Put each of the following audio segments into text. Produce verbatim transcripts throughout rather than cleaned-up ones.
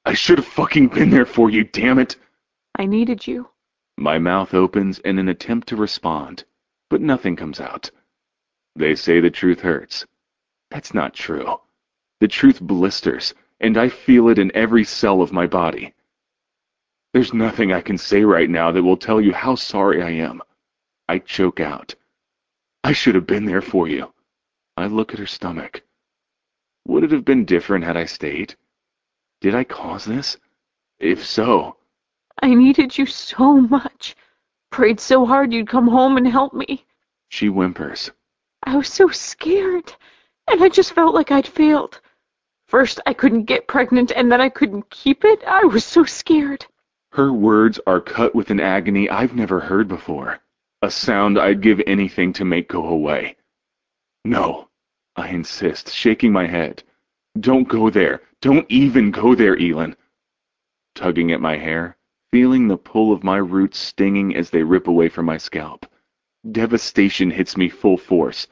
I should have fucking been there for you, damn it. I needed you. My mouth opens in an attempt to respond, but nothing comes out. They say the truth hurts. That's not true. The truth blisters, and I feel it in every cell of my body. There's nothing I can say right now that will tell you how sorry I am. I choke out. I should have been there for you. I look at her stomach. Would it have been different had I stayed? Did I cause this? If so... I needed you so much. Prayed so hard you'd come home and help me. She whimpers. I was so scared, and I just felt like I'd failed. First, I couldn't get pregnant, and then I couldn't keep it. I was so scared. Her words are cut with an agony I've never heard before. A sound I'd give anything to make go away. No, I insist, shaking my head. Don't go there. Don't even go there, Elin. Tugging at my hair, feeling the pull of my roots stinging as they rip away from my scalp. Devastation hits me full force.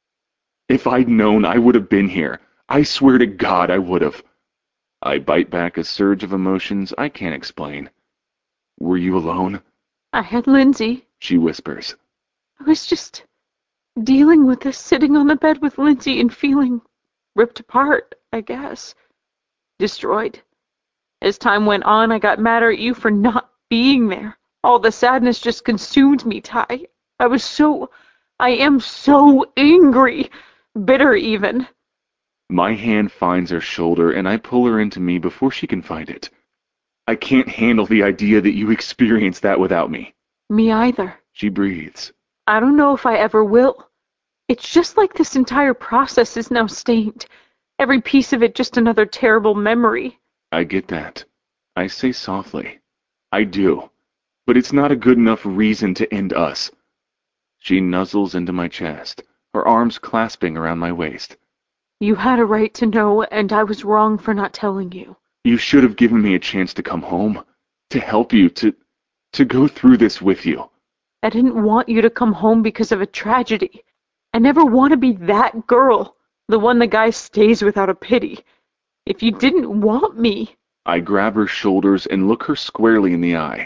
If I'd known, I would have been here. I swear to God I would have. I bite back a surge of emotions I can't explain. Were you alone? I had Lindsay. She whispers. I was just dealing with this, sitting on the bed with Lindsay and feeling ripped apart, I guess. Destroyed. As time went on, I got madder at you for not being there. All the sadness just consumed me, Ty. I was so... I am so angry. Bitter, even. My hand finds her shoulder, and I pull her into me before she can find it. I can't handle the idea that you experienced that without me. Me either. She breathes. I don't know if I ever will. It's just like this entire process is now stained. Every piece of it just another terrible memory. I get that. I say softly. I do. But it's not a good enough reason to end us. She nuzzles into my chest, her arms clasping around my waist. You had a right to know, and I was wrong for not telling you. You should have given me a chance to come home, to help you, to, to go through this with you. I didn't want you to come home because of a tragedy. I never want to be that girl, the one the guy stays without a pity. If you didn't want me... I grab her shoulders and look her squarely in the eye.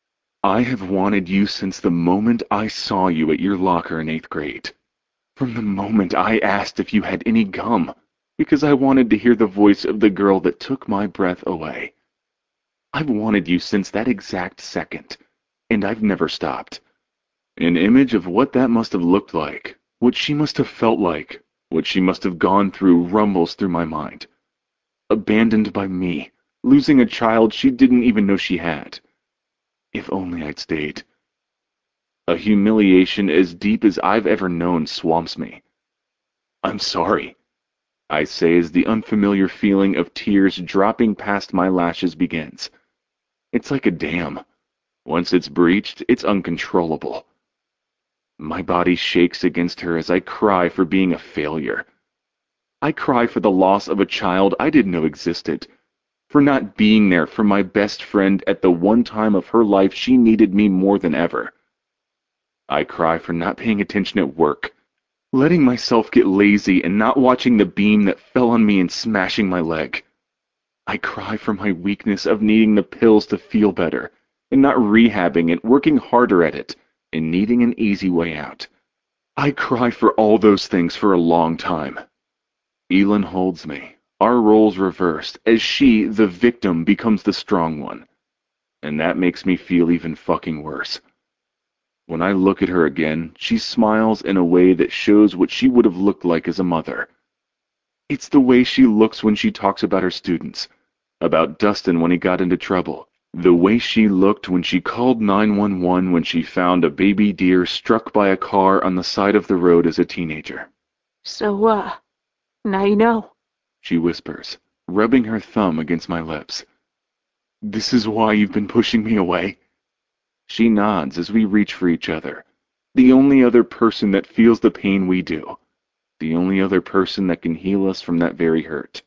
I have wanted you since the moment I saw you at your locker in eighth grade. From the moment I asked if you had any gum, because I wanted to hear the voice of the girl that took my breath away. I've wanted you since that exact second, and I've never stopped. An image of what that must have looked like, what she must have felt like, what she must have gone through rumbles through my mind. Abandoned by me, losing a child she didn't even know she had. If only I'd stayed. A humiliation as deep as I've ever known swamps me. I'm sorry, I say as the unfamiliar feeling of tears dropping past my lashes begins. It's like a dam. Once it's breached, it's uncontrollable. My body shakes against her as I cry for being a failure. I cry for the loss of a child I didn't know existed, for not being there for my best friend at the one time of her life she needed me more than ever. I cry for not paying attention at work, letting myself get lazy and not watching the beam that fell on me and smashing my leg. I cry for my weakness of needing the pills to feel better, and not rehabbing and working harder at it, and needing an easy way out. I cry for all those things for a long time. Elin holds me, our roles reversed, as she, the victim, becomes the strong one. And that makes me feel even fucking worse. When I look at her again, she smiles in a way that shows what she would have looked like as a mother. It's the way she looks when she talks about her students, about Dustin when he got into trouble, the way she looked when she called nine one one when she found a baby deer struck by a car on the side of the road as a teenager. So, uh, now you know, she whispers, rubbing her thumb against my lips. This is why you've been pushing me away? She nods as we reach for each other, the only other person that feels the pain we do, the only other person that can heal us from that very hurt.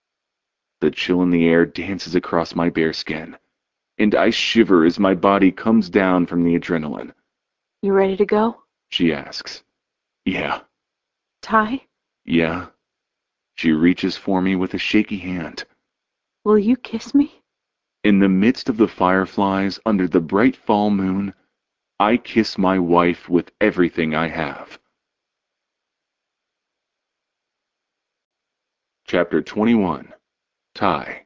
The chill in the air dances across my bare skin, and I shiver as my body comes down from the adrenaline. You ready to go? She asks. Yeah. Ty? Yeah. She reaches for me with a shaky hand. Will you kiss me? In the midst of the fireflies, under the bright fall moon, I kiss my wife with everything I have. Chapter twenty-one. Ty.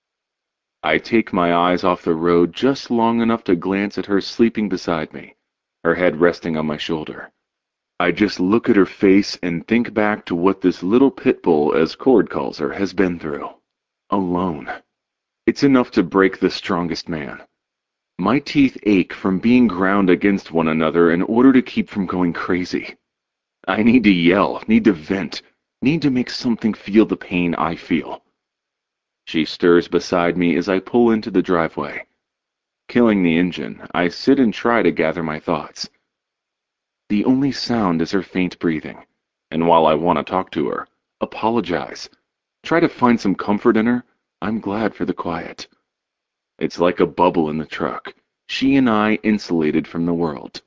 I take my eyes off the road just long enough to glance at her sleeping beside me, her head resting on my shoulder. I just look at her face and think back to what this little pit bull, as Cord calls her, has been through. Alone. It's enough to break the strongest man. My teeth ache from being ground against one another in order to keep from going crazy. I need to yell, need to vent, need to make something feel the pain I feel. She stirs beside me as I pull into the driveway. Killing the engine, I sit and try to gather my thoughts. The only sound is her faint breathing, and while I want to talk to her, apologize, try to find some comfort in her, I'm glad for the quiet. It's like a bubble in the truck, she and I insulated from the world.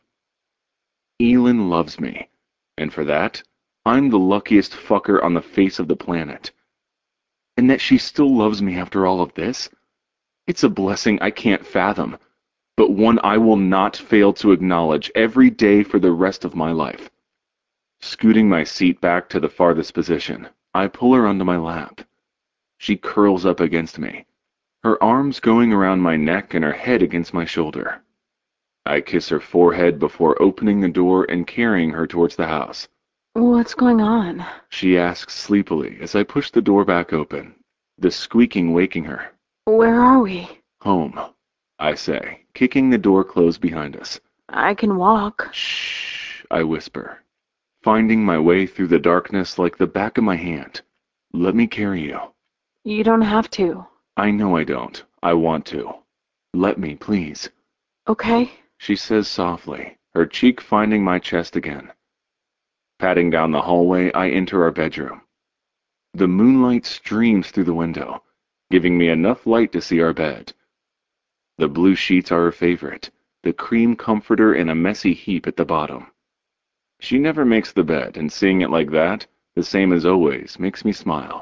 Elin loves me, and for that, I'm the luckiest fucker on the face of the planet. And that she still loves me after all of this? It's a blessing I can't fathom, but one I will not fail to acknowledge every day for the rest of my life. Scooting my seat back to the farthest position, I pull her onto my lap. She curls up against me, her arms going around my neck and her head against my shoulder. I kiss her forehead before opening the door and carrying her towards the house. What's going on? She asks sleepily as I push the door back open, the squeaking waking her. Where are we? Home, I say, kicking the door closed behind us. I can walk. Shh, I whisper, finding my way through the darkness like the back of my hand. Let me carry you. You don't have to. I know I don't. I want to. Let me, please. Okay. She says softly, her cheek finding my chest again. Padding down the hallway, I enter our bedroom. The moonlight streams through the window, giving me enough light to see our bed. The blue sheets are her favorite, the cream comforter in a messy heap at the bottom. She never makes the bed, and seeing it like that, the same as always, makes me smile.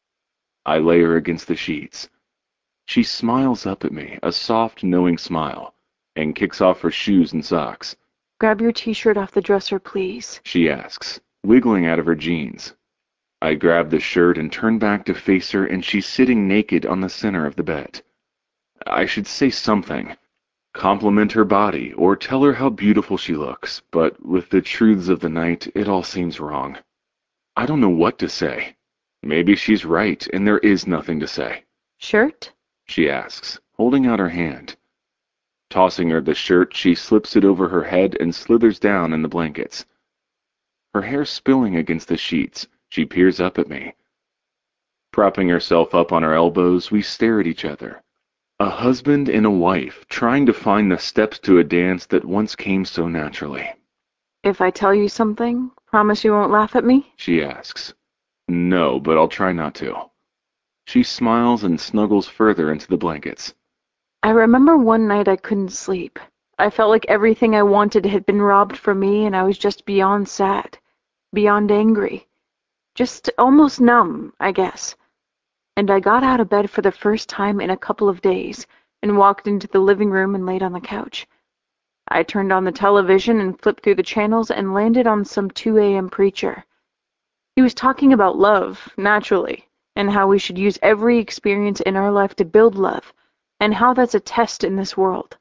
I lay her against the sheets. She smiles up at me, a soft, knowing smile, and kicks off her shoes and socks. Grab your t-shirt off the dresser, please, She asks, wiggling out of her jeans. I grab the shirt and turn back to face her, and she's sitting naked on the center of the bed. I should say something. Compliment her body, or tell her how beautiful she looks, but with the truths of the night, it all seems wrong. I don't know what to say. Maybe she's right, and there is nothing to say. Shirt? She asks, holding out her hand. Tossing her the shirt, she slips it over her head and slithers down in the blankets. Her hair spilling against the sheets, she peers up at me. Propping herself up on her elbows, we stare at each other. A husband and a wife trying to find the steps to a dance that once came so naturally. If I tell you something, promise you won't laugh at me? She asks. No, but I'll try not to. She smiles and snuggles further into the blankets. I remember one night I couldn't sleep. I felt like everything I wanted had been robbed from me, and I was just beyond sad, beyond angry. Just almost numb, I guess. And I got out of bed for the first time in a couple of days and walked into the living room and laid on the couch. I turned on the television and flipped through the channels and landed on some two a m preacher. He was talking about love, naturally, and how we should use every experience in our life to build love, and how that's a test in this world.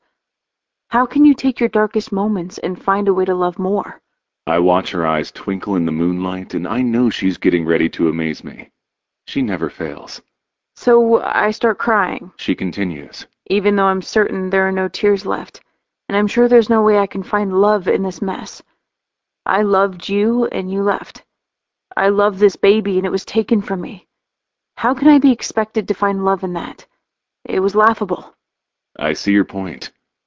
How can you take your darkest moments and find a way to love more? I watch her eyes twinkle in the moonlight, and I know she's getting ready to amaze me. She never fails. So I start crying, She continues. even though I'm certain there are no tears left, and I'm sure there's no way I can find love in this mess. I loved you, and you left. I loved this baby, and it was taken from me. How can I be expected to find love in that? It was laughable. I see your point.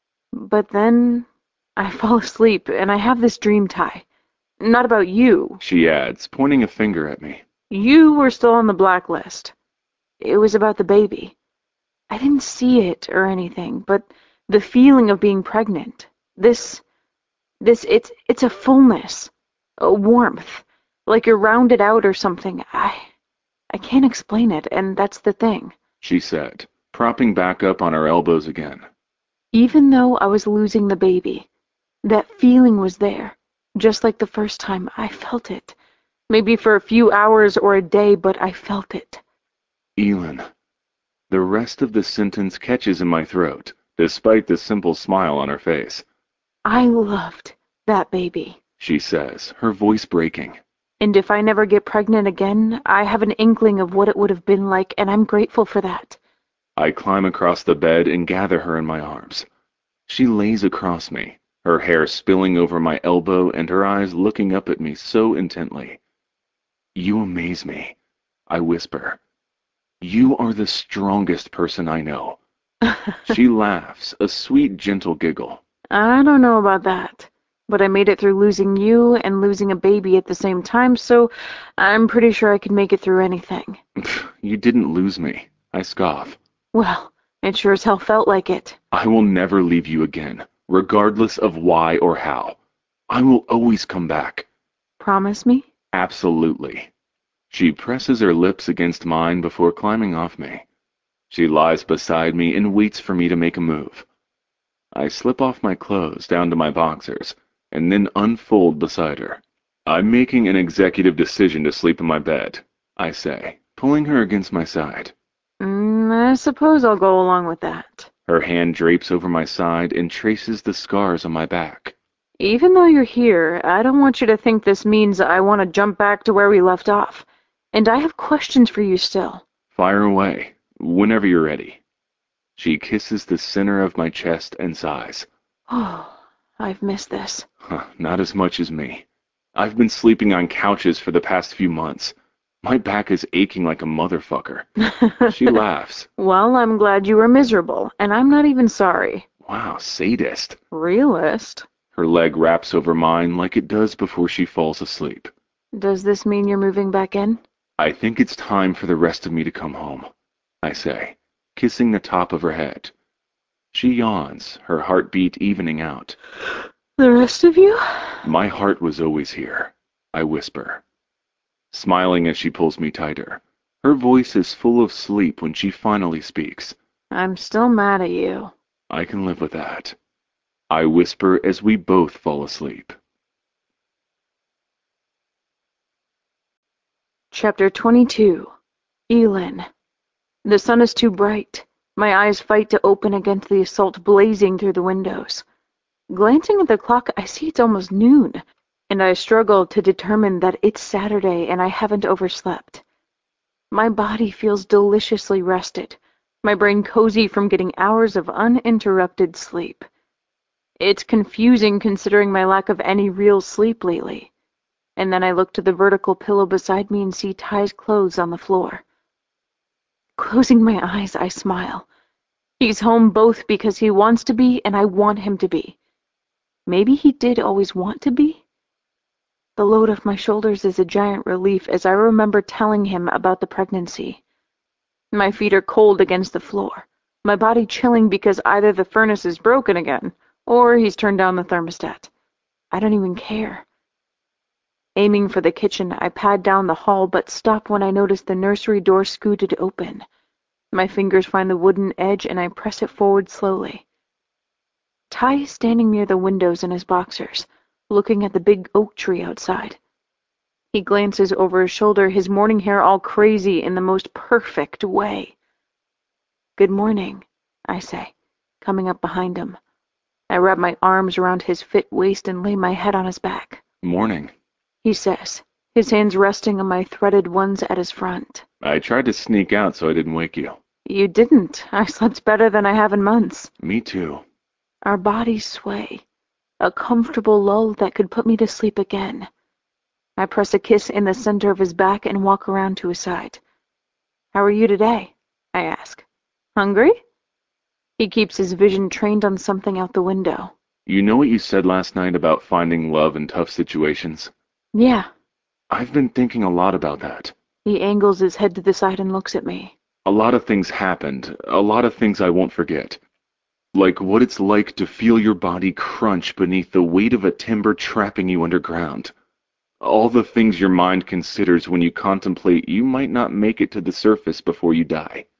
But then I fall asleep, and I have this dream, Ty. Not about you. She adds, pointing a finger at me. You were still on the blacklist. It was about the baby. I didn't see it or anything, but the feeling of being pregnant. This, this, it's, it's a fullness, a warmth, like you're rounded out or something. I, I can't explain it, and that's the thing. She said, propping back up on our elbows again. Even though I was losing the baby, that feeling was there, just like the first time. I felt it. Maybe for a few hours or a day, but I felt it. Elin. The rest of the sentence catches in my throat, despite the simple smile on her face. I loved that baby, she says, her voice breaking. And if I never get pregnant again, I have an inkling of what it would have been like, and I'm grateful for that. I climb across the bed and gather her in my arms. She lays across me, her hair spilling over my elbow and her eyes looking up at me so intently. You amaze me, I whisper. You are the strongest person I know. She laughs, a sweet, gentle giggle. I don't know about that, but I made it through losing you and losing a baby at the same time, so I'm pretty sure I could make it through anything. You didn't lose me, I scoff. Well, it sure as hell felt like it. I will never leave you again, regardless of why or how. I will always come back. Promise me? Absolutely. She presses her lips against mine before climbing off me. She lies beside me and waits for me to make a move. I slip off my clothes down to my boxers, and then unfold beside her. I'm making an executive decision to sleep in my bed, I say, pulling her against my side. Mm, I suppose I'll go along with that. Her hand drapes over my side and traces the scars on my back. Even though you're here, I don't want you to think this means I want to jump back to where we left off. And I have questions for you still. Fire away, whenever you're ready. She kisses the center of my chest and sighs. Oh, I've missed this. Huh, not as much as me. I've been sleeping on couches for the past few months. My back is aching like a motherfucker. She laughs. Well, I'm glad you were miserable, and I'm not even sorry. Wow, sadist. Realist? Her leg wraps over mine like it does before she falls asleep. Does this mean you're moving back in? I think it's time for the rest of me to come home, I say, kissing the top of her head. She yawns, her heartbeat evening out. The rest of you? My heart was always here, I whisper, smiling as she pulls me tighter. Her voice is full of sleep when she finally speaks. I'm still mad at you. I can live with that, I whisper as we both fall asleep. Chapter twenty-two. Elin. The sun is too bright. My eyes fight to open against the assault blazing through the windows. Glancing at the clock, I see it's almost noon, and I struggle to determine that it's Saturday and I haven't overslept. My body feels deliciously rested, my brain cozy from getting hours of uninterrupted sleep. It's confusing considering my lack of any real sleep lately. And then I look to the vertical pillow beside me and see Ty's clothes on the floor. Closing my eyes, I smile. He's home both because he wants to be and I want him to be. Maybe he did always want to be? The load off my shoulders is a giant relief as I remember telling him about the pregnancy. My feet are cold against the floor, my body chilling because either the furnace is broken again, or he's turned down the thermostat. I don't even care. Aiming for the kitchen, I pad down the hall but stop when I notice the nursery door scooted open. My fingers find the wooden edge and I press it forward slowly. Ty is standing near the windows in his boxers, looking at the big oak tree outside. He glances over his shoulder, his morning hair all crazy in the most perfect way. Good morning, I say, coming up behind him. I wrap my arms around his fit waist and lay my head on his back. Morning, he says, his hands resting on my threaded ones at his front. I tried to sneak out so I didn't wake you. You didn't. I slept better than I have in months. Me too. Our bodies sway, a comfortable lull that could put me to sleep again. I press a kiss in the center of his back and walk around to his side. How are you today? I ask. Hungry? He keeps his vision trained on something out the window. You know what you said last night about finding love in tough situations? Yeah. I've been thinking a lot about that. He angles his head to the side and looks at me. A lot of things happened, a lot of things I won't forget. Like what it's like to feel your body crunch beneath the weight of a timber trapping you underground. All the things your mind considers when you contemplate you might not make it to the surface before you die.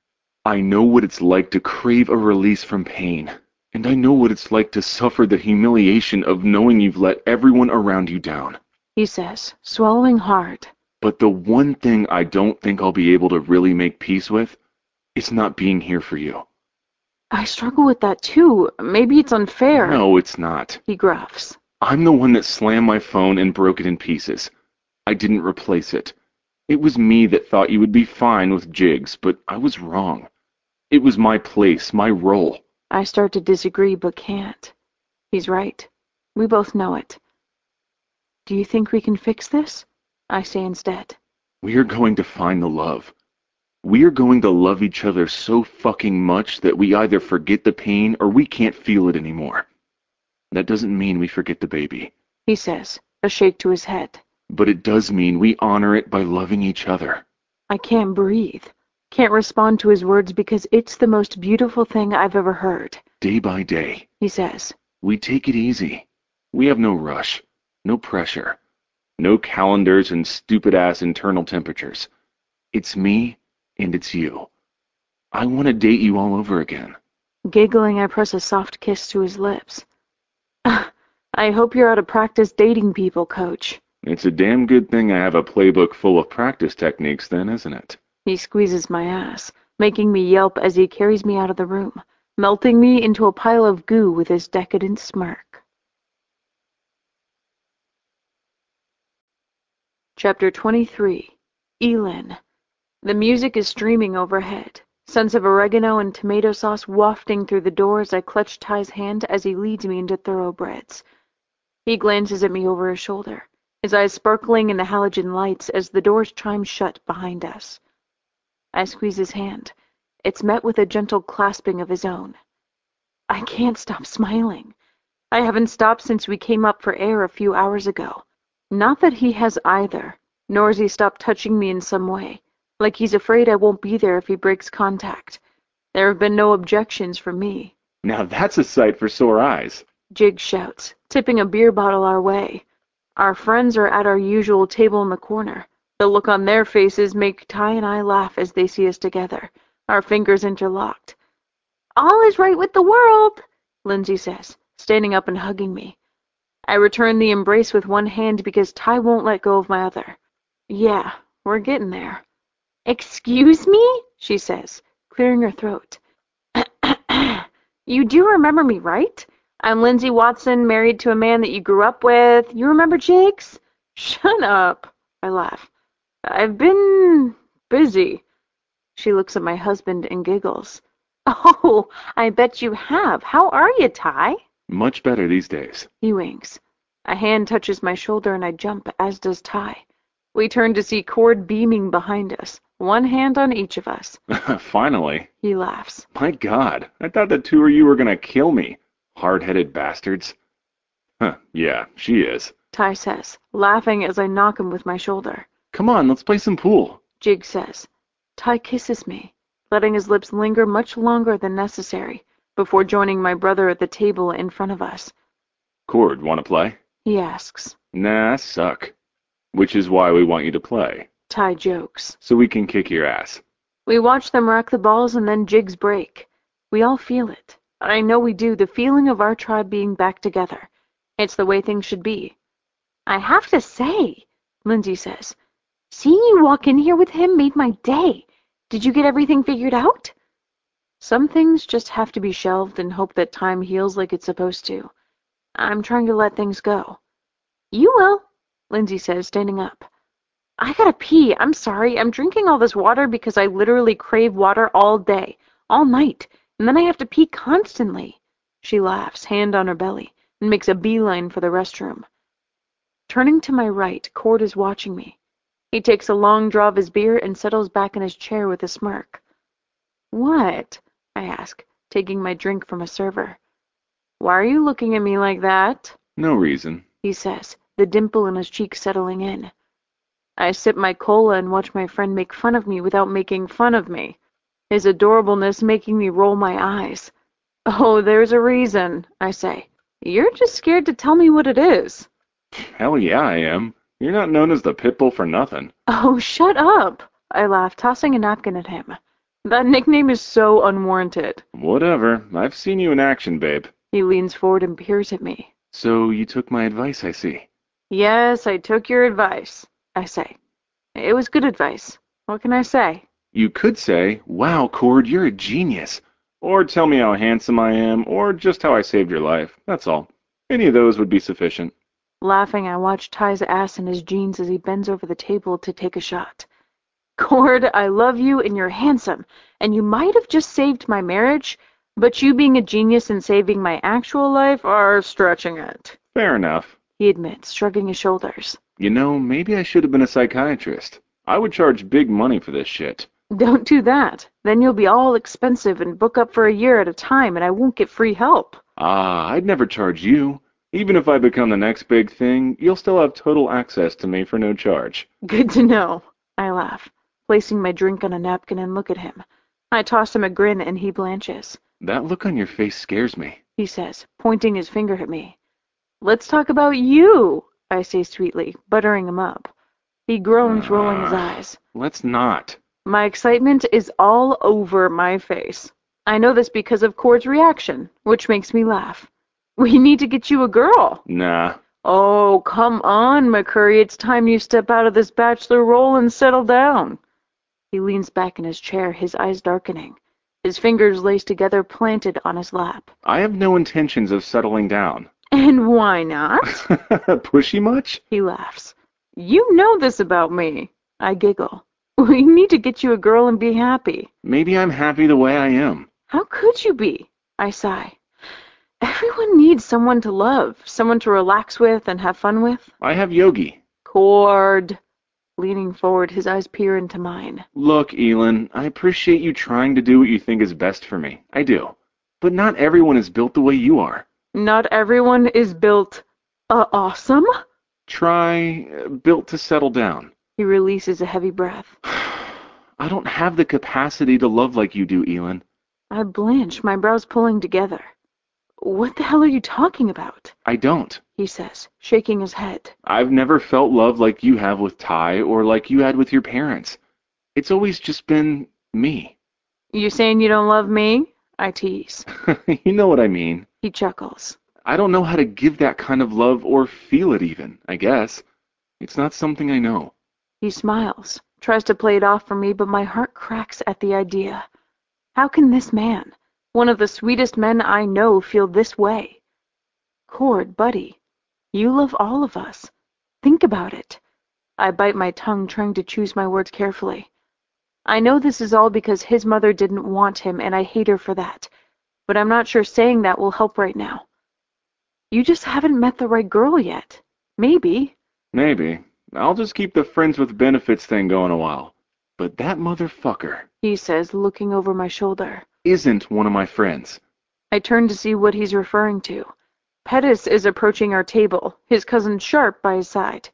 I know what it's like to crave a release from pain, and I know what it's like to suffer the humiliation of knowing you've let everyone around you down. He says, swallowing hard. But the one thing I don't think I'll be able to really make peace with is not being here for you. I struggle with that too. Maybe it's unfair. No, it's not. He gruffs. I'm the one that slammed my phone and broke it in pieces. I didn't replace it. It was me that thought you would be fine with Jigs, but I was wrong. It was my place, my role. I start to disagree, but can't. He's right. We both know it. Do you think we can fix this? I say instead. We are going to find the love. We are going to love each other so fucking much that we either forget the pain or we can't feel it anymore. That doesn't mean we forget the baby, he says, a shake to his head. But it does mean we honor it by loving each other. I can't breathe. Can't respond to his words because it's the most beautiful thing I've ever heard. Day by day, he says. We take it easy. We have no rush, no pressure, no calendars and stupid-ass internal temperatures. It's me and it's you. I want to date you all over again. Giggling, I press a soft kiss to his lips. I hope you're out of practice dating people, Coach. It's a damn good thing I have a playbook full of practice techniques then, isn't it? He squeezes my ass, making me yelp as he carries me out of the room, melting me into a pile of goo with his decadent smirk. Chapter twenty-three. Elin. The music is streaming overhead, scents of oregano and tomato sauce wafting through the door as I clutch Ty's hand as he leads me into thoroughbreds. He glances at me over his shoulder, his eyes sparkling in the halogen lights as the doors chime shut behind us. I squeeze his hand. It's met with a gentle clasping of his own. I can't stop smiling. I haven't stopped since we came up for air a few hours ago. Not that he has either, nor has he stopped touching me in some way, like he's afraid I won't be there if he breaks contact. There have been no objections from me. Now that's a sight for sore eyes, Jig shouts, tipping a beer bottle our way. Our friends are at our usual table in the corner. The look on their faces make Ty and I laugh as they see us together, our fingers interlocked. All is right with the world, Lindsay says, standing up and hugging me. I return the embrace with one hand because Ty won't let go of my other. Yeah, we're getting there. Excuse me? She says, clearing her throat. You do remember me, right? I'm Lindsay Watson, married to a man that you grew up with. You remember Jigs? Shut up, I laugh. I've been busy. She looks at my husband and giggles. Oh, I bet you have. How are you, Ty? Much better these days. He winks. A hand touches my shoulder and I jump, as does Ty. We turn to see Cord beaming behind us, one hand on each of us. Finally. He laughs. My God, I thought the two of you were gonna kill me. Hard-headed bastards. Huh, yeah, she is. Ty says, laughing as I knock him with my shoulder. Come on, let's play some pool. Jig says. Ty kisses me, letting his lips linger much longer than necessary, before joining my brother at the table in front of us. Cord, wanna play? He asks. Nah, I suck. Which is why we want you to play. Ty jokes. So we can kick your ass. We watch them rack the balls and then Jigs break. We all feel it. I know we do, the feeling of our tribe being back together. It's the way things should be. I have to say, Lindsay says, seeing you walk in here with him made my day. Did you get everything figured out? Some things just have to be shelved and hope that time heals like it's supposed to. I'm trying to let things go. You will, Lindsay says, standing up. I gotta pee. I'm sorry. I'm drinking all this water because I literally crave water all day, all night, and then I have to pee constantly. She laughs, hand on her belly, and makes a beeline for the restroom. Turning to my right, Cord is watching me. He takes a long draw of his beer and settles back in his chair with a smirk. What? I ask, taking my drink from a server. Why are you looking at me like that? No reason, he says, the dimple in his cheek settling in. I sip my cola and watch my friend make fun of me without making fun of me, his adorableness making me roll my eyes. Oh, there's a reason, I say. You're just scared to tell me what it is. Hell yeah, I am. You're not known as the Pitbull for nothing. Oh, shut up, I laugh, tossing a napkin at him. That nickname is so unwarranted. Whatever. I've seen you in action, babe. He leans forward and peers at me. So you took my advice, I see. Yes, I took your advice, I say. It was good advice. What can I say? You could say, wow, Cord, you're a genius. Or tell me how handsome I am, or just how I saved your life. That's all. Any of those would be sufficient. Laughing, I watch Ty's ass in his jeans as he bends over the table to take a shot. Cord, I love you and you're handsome, and you might have just saved my marriage, but you being a genius and saving my actual life are stretching it. Fair enough. He admits, shrugging his shoulders. You know, maybe I should have been a psychiatrist. I would charge big money for this shit. Don't do that. Then you'll be all expensive and book up for a year at a time, and I won't get free help. Ah, I'd never charge you. Even if I become the next big thing, you'll still have total access to me for no charge. Good to know. I laugh, placing my drink on a napkin and look at him. I toss him a grin and he blanches. That look on your face scares me, He says, pointing his finger at me. Let's talk about you, I say sweetly, buttering him up. He groans, uh, rolling his eyes. Let's not. My excitement is all over my face. I know this because of Cord's reaction, which makes me laugh. We need to get you a girl. Nah. Oh, come on, McCurry. It's time you step out of this bachelor role and settle down. He leans back in his chair, his eyes darkening, his fingers laced together, planted on his lap. I have no intentions of settling down. And why not? Pushy much? He laughs. You know this about me. I giggle. We need to get you a girl and be happy. Maybe I'm happy the way I am. How could you be? I sigh. Everyone needs someone to love, someone to relax with and have fun with. I have Yogi. Cord. Leaning forward, his eyes peer into mine. Look, Elin, I appreciate you trying to do what you think is best for me. I do. But not everyone is built the way you are. Not everyone is built uh, awesome? Try uh, built to settle down. He releases a heavy breath. I don't have the capacity to love like you do, Elin. I blanch, my brows pulling together. What the hell are you talking about? I don't, he says, shaking his head. I've never felt love like you have with Ty or like you had with your parents. It's always just been me. You saying you don't love me? I tease. You know what I mean. He chuckles. I don't know how to give that kind of love or feel it even, I guess. It's not something I know. He smiles, tries to play it off for me, but my heart cracks at the idea. How can this man, one of the sweetest men I know, feel this way? Cord, buddy, you love all of us. Think about it. I bite my tongue, trying to choose my words carefully. I know this is all because his mother didn't want him, and I hate her for that. But I'm not sure saying that will help right now. You just haven't met the right girl yet. Maybe. Maybe. I'll just keep the friends with benefits thing going a while. But that motherfucker, he says, looking over my shoulder, isn't one of my friends. I turn to see what he's referring to. Pettis is approaching our table, his cousin Sharp by his side.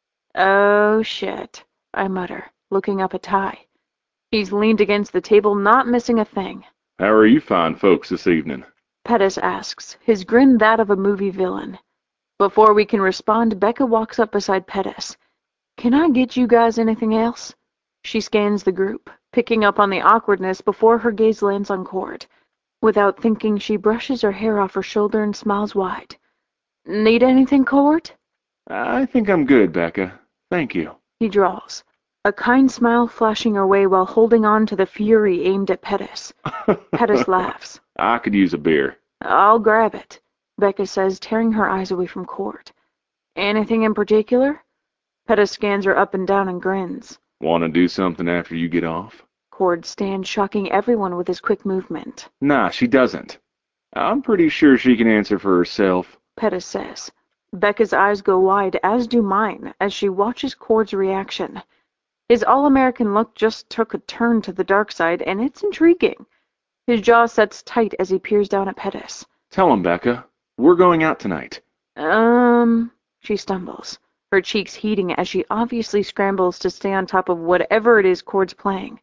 Oh, shit, I mutter, looking up at Ty. He's leaned against the table, not missing a thing. How are you fine folks this evening? Pettis asks, his grin that of a movie villain. Before we can respond, Becca walks up beside Pettis. Can I get you guys anything else? She scans the group, picking up on the awkwardness before her gaze lands on Cord. Without thinking, she brushes her hair off her shoulder and smiles wide. Need anything, Cord? I think I'm good, Becca. Thank you. He drawls, a kind smile flashing her way while holding on to the fury aimed at Pettis. Pettis laughs. I could use a beer. I'll grab it, Becca says, tearing her eyes away from Cord. Anything in particular? Pettis scans her up and down and grins. Want to do something after you get off? Cord stands, shocking everyone with his quick movement. Nah, she doesn't. I'm pretty sure she can answer for herself, Pettis says. Becca's eyes go wide, as do mine, as she watches Cord's reaction. His all-American look just took a turn to the dark side, and it's intriguing. His jaw sets tight as he peers down at Pettis. Tell him, Becca. We're going out tonight. Um, she stumbles, her cheeks heating as she obviously scrambles to stay on top of whatever it is Cord's playing.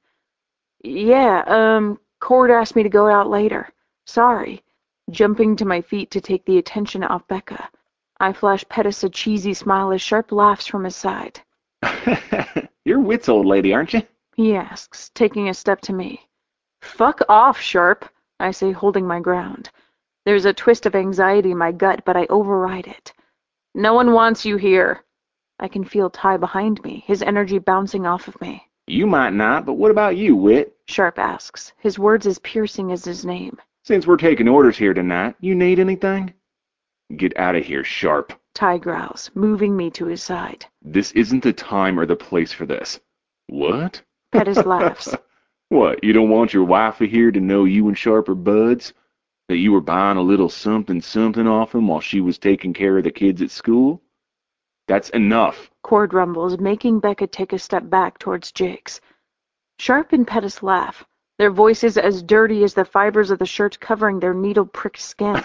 Yeah, um, Cord asked me to go out later. Sorry. Jumping to my feet to take the attention off Becca. I flash Pettis a cheesy smile as Sharp laughs from his side. You're Wits, old lady, aren't you? He asks, taking a step to me. Fuck off, Sharp, I say, holding my ground. There's a twist of anxiety in my gut, but I override it. No one wants you here. I can feel Ty behind me, his energy bouncing off of me. You might not, but what about you, Wit? Sharp asks, his words as piercing as his name. Since we're taking orders here tonight, you need anything? Get out of here, Sharp. Ty growls, moving me to his side. This isn't the time or the place for this. What? Pettis laughs. What, you don't want your wifey here to know you and Sharp are buds? That you were buying a little something-something off him while she was taking care of the kids at school? That's enough. Cord rumbles, making Becca take a step back towards Jiggs. Sharp and Pettis laugh, their voices as dirty as the fibers of the shirts covering their needle-pricked skin.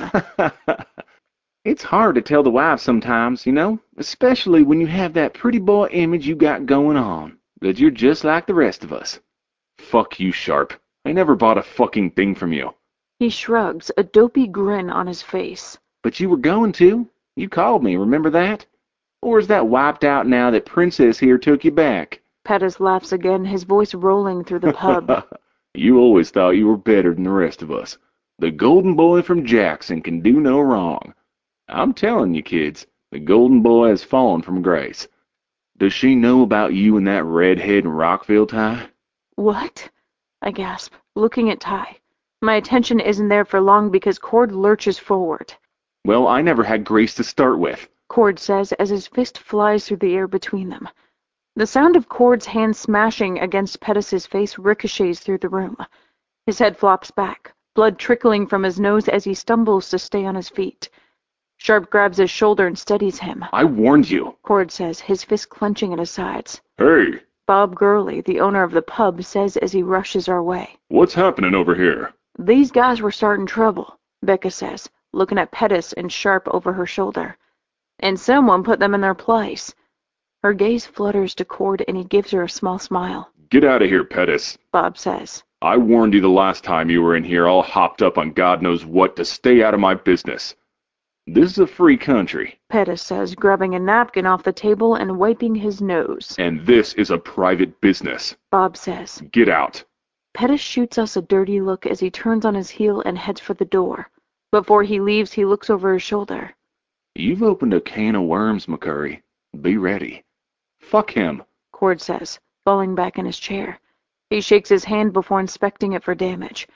It's hard to tell the wife sometimes, you know, especially when you have that pretty boy image you got going on, that you're just like the rest of us. Fuck you, Sharp. I never bought a fucking thing from you. He shrugs, a dopey grin on his face. But you were going to. You called me, remember that? Or is that wiped out now that Princess here took you back? Pettis laughs again, his voice rolling through the pub. You always thought you were better than the rest of us. The golden boy from Jackson can do no wrong. I'm telling you, kids, the golden boy has fallen from grace. Does she know about you and that redhead in Rockville, Ty? What? I gasp, looking at Ty. My attention isn't there for long because Cord lurches forward. Well, I never had grace to start with, Cord says as his fist flies through the air between them. The sound of Cord's hand smashing against Pettis's face ricochets through the room. His head flops back, blood trickling from his nose as he stumbles to stay on his feet. Sharp grabs his shoulder and steadies him. I warned you, Cord says, his fist clenching at his sides. Hey! Bob Gurley, the owner of the pub, says as he rushes our way. What's happening over here? These guys were starting trouble, Becca says, looking at Pettis and Sharp over her shoulder. And someone put them in their place. Her gaze flutters to Cord and he gives her a small smile. Get out of here, Pettis, Bob says. I warned you the last time you were in here all hopped up on God knows what to stay out of my business. This is a free country. Pettis says, grabbing a napkin off the table and wiping his nose. And this is a private business. Bob says. Get out. Pettis shoots us a dirty look as he turns on his heel and heads for the door. Before he leaves, he looks over his shoulder. You've opened a can of worms, McCurry. Be ready. Fuck him, Cord says, falling back in his chair. He shakes his hand before inspecting it for damage.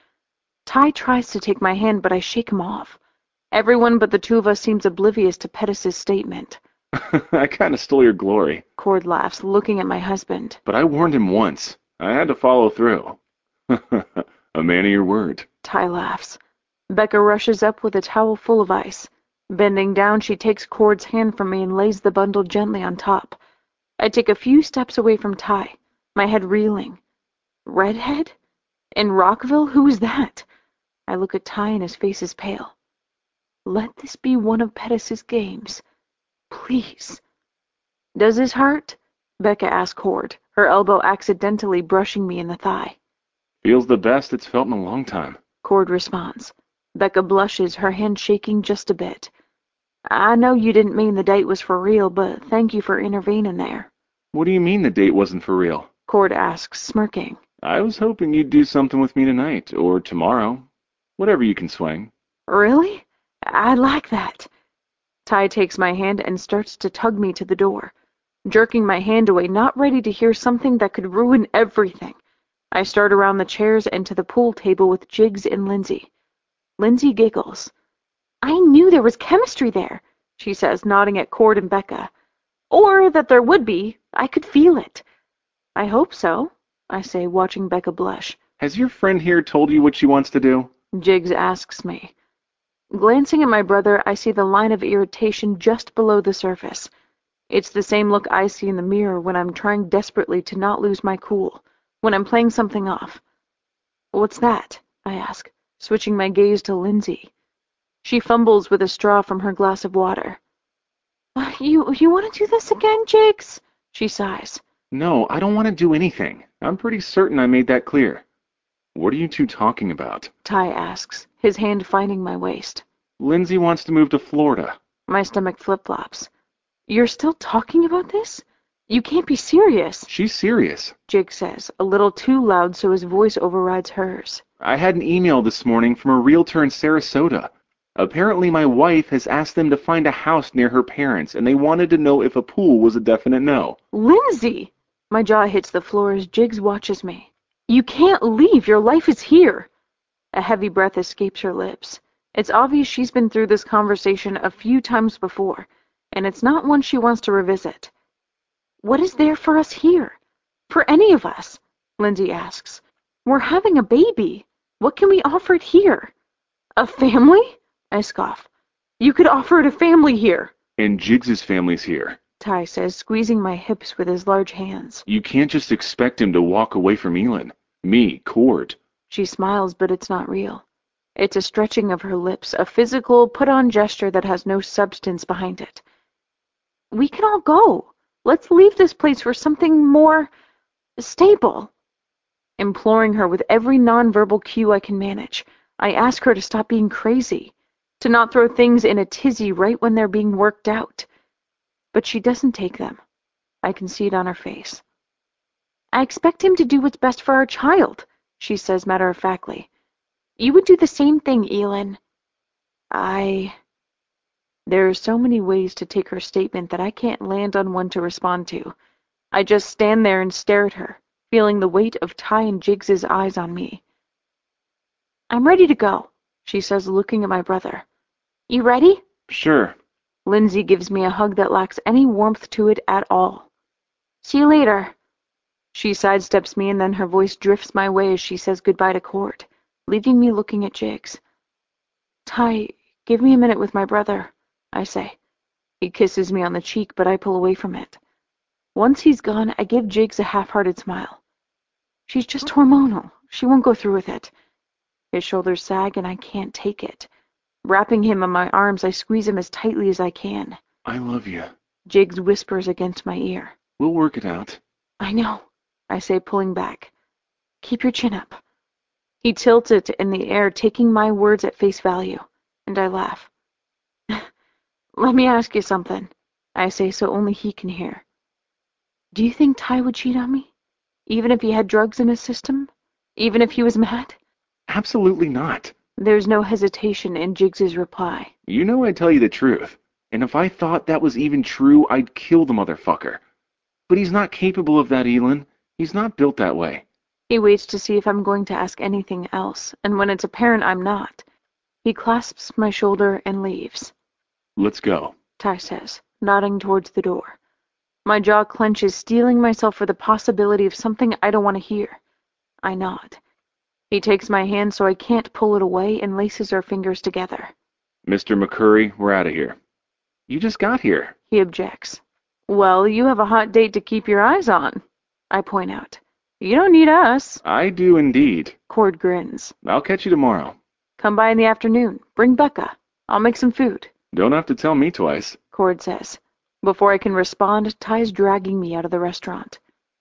Ty tries to take my hand, but I shake him off. Everyone but the two of us seems oblivious to Pettis's statement. I kind of stole your glory. Cord laughs, looking at my husband. But I warned him once. I had to follow through. A man of your word. Ty laughs. Becca rushes up with a towel full of ice. Bending down, she takes Cord's hand from me and lays the bundle gently on top. I take a few steps away from Ty, my head reeling. Redhead? In Rockville? Who is that? I look at Ty and his face is pale. Let this be one of Pettis's games. Please. Does this hurt? Becca asks Cord, her elbow accidentally brushing me in the thigh. Feels the best it's felt in a long time. Cord responds. Becca blushes, her hand shaking just a bit. I know you didn't mean the date was for real, but thank you for intervening there. What do you mean the date wasn't for real? Cord asks, smirking. I was hoping you'd do something with me tonight, or tomorrow. Whatever you can swing. Really? I like that. Ty takes my hand and starts to tug me to the door, jerking my hand away, not ready to hear something that could ruin everything. I start around the chairs and to the pool table with Jiggs and Lindsay. Lindsay giggles. I knew there was chemistry there, she says, nodding at Cord and Becca. Or that there would be. I could feel it. I hope so, I say, watching Becca blush. Has your friend here told you what she wants to do? Jiggs asks me. Glancing at my brother, I see the line of irritation just below the surface. It's the same look I see in the mirror when I'm trying desperately to not lose my cool, when I'm playing something off. What's that? I ask, switching my gaze to Lindsay. She fumbles with a straw from her glass of water. You, you want to do this again, Jiggs? She sighs. No, I don't want to do anything. I'm pretty certain I made that clear. What are you two talking about? Ty asks, his hand finding my waist. Lindsay wants to move to Florida. My stomach flip-flops. You're still talking about this? You can't be serious. She's serious, Jiggs says, a little too loud so his voice overrides hers. I had an email this morning from a realtor in Sarasota. Apparently my wife has asked them to find a house near her parents, and they wanted to know if a pool was a definite no. Lindsay! My jaw hits the floor as Jiggs watches me. You can't leave. Your life is here. A heavy breath escapes her lips. It's obvious she's been through this conversation a few times before, and it's not one she wants to revisit. What is there for us here? For any of us? Lindsay asks. We're having a baby. What can we offer it here? A family? I scoff. You could offer it a family here. And Jiggs's family's here, Ty says, squeezing my hips with his large hands. You can't just expect him to walk away from Elin. Me, Cord. She smiles, but it's not real. It's a stretching of her lips, a physical, put-on gesture that has no substance behind it. We can all go. Let's leave this place for something more stable. Imploring her with every nonverbal cue I can manage, I ask her to stop being crazy, to not throw things in a tizzy right when they're being worked out. But she doesn't take them. I can see it on her face. I expect him to do what's best for our child, she says matter-of-factly. You would do the same thing, Elin. I... There are so many ways to take her statement that I can't land on one to respond to. I just stand there and stare at her, feeling the weight of Ty and Jiggs's eyes on me. I'm ready to go, she says, looking at my brother. You ready? Sure. Lindsay gives me a hug that lacks any warmth to it at all. See you later. She sidesteps me and then her voice drifts my way as she says goodbye to Cord, leaving me looking at Jiggs. Ty, give me a minute with my brother, I say. He kisses me on the cheek, but I pull away from it. Once he's gone, I give Jiggs a half-hearted smile. She's just hormonal. She won't go through with it. His shoulders sag and I can't take it. Wrapping him in my arms, I squeeze him as tightly as I can. I love you. Jiggs whispers against my ear. We'll work it out. I know, I say, pulling back. Keep your chin up. He tilts it in the air, taking my words at face value, and I laugh. Let me ask you something, I say so only he can hear. Do you think Ty would cheat on me? Even if he had drugs in his system? Even if he was mad? Absolutely not. There's no hesitation in Jiggs's reply. You know I'd tell you the truth, and if I thought that was even true, I'd kill the motherfucker. But he's not capable of that, Elin. He's not built that way. He waits to see if I'm going to ask anything else, and when it's apparent I'm not, he clasps my shoulder and leaves. Let's go, Ty says, nodding towards the door. My jaw clenches, steeling myself for the possibility of something I don't want to hear. I nod. He takes my hand so I can't pull it away and laces our fingers together. Mister McCurry, we're out of here. You just got here. He objects. Well, you have a hot date to keep your eyes on, I point out. You don't need us. I do indeed. Cord grins. I'll catch you tomorrow. Come by in the afternoon. Bring Becca. I'll make some food. Don't have to tell me twice, Cord says. Before I can respond, Ty's dragging me out of the restaurant.